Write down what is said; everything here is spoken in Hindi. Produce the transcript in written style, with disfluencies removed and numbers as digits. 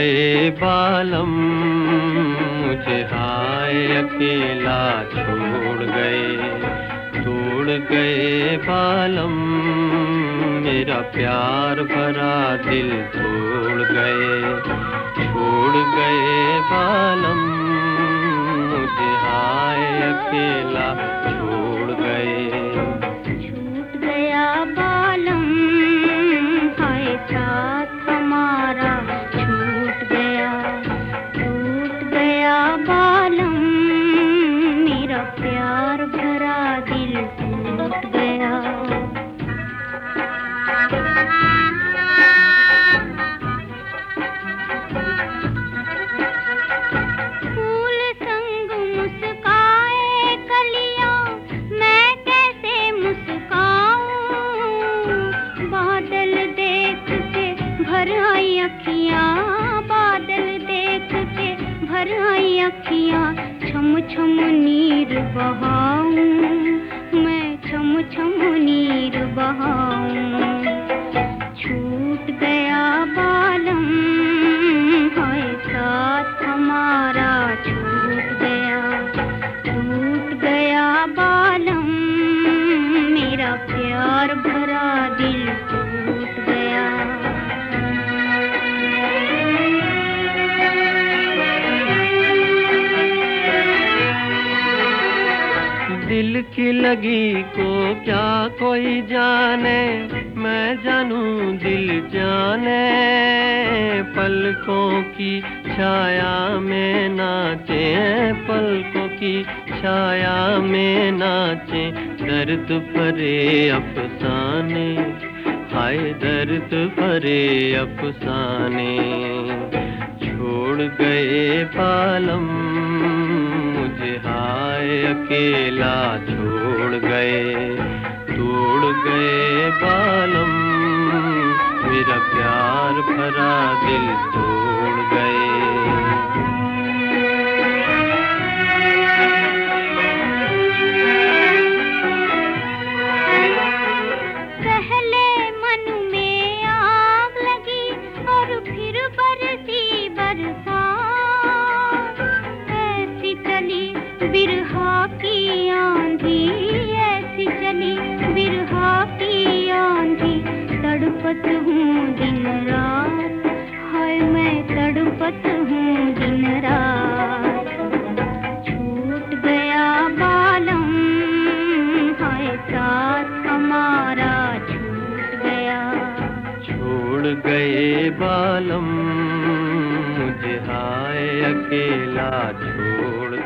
गए बालम, मुझे हाय अकेला छोड़ गए। तोड़ गए बालम, मेरा प्यार भरा दिल तोड़ गए। छोड़ गए बालम, मुझे हाय अकेला छोड़ गए। छूट गया बालम, हाय साथ हमारा छूट गया। टूट गया बालम, मेरा प्यार भरा दिल टूट गया। फूल संग मुस्काए कलियां, मैं कैसे मुस्काऊं। बादल देख के भर आई अखियां, बादल देख के भर आई अखियां। छम छम नीर बहाऊं, मैं छम छम नीर बहाऊं। छूट गया बालम, हाय साथ हमारा छूट गया। टूट गया बालम, मेरा प्यार भरा दिल टूट गया। दिल की लगी को क्या कोई जाने, मैं जानूं दिल जाने। पलकों की छाया में नाचे, पलकों की छाया में नाचे। दर्द भरे अफसाने, हाय दर्द भरे अफसाने। छोड़ गए बालम, मुझे हाय अकेला छोड़ गए। तोड़ गए बालम, मेरा प्यार भरा दिल तोड़ गए। पहले मन में आग लगी और फिर बरसी बरसात। ऐसी चली बिरहा की आंधी, ऐसी चली बिरहा की आंधी। तड़पत हूँ दिन रात, हाय मैं तड़पत हूँ दिन रात। छूट गया बालम, हाय साथ हमारा छूट गया। छोड़ गए बालम, मुझे हाय अकेला छोड़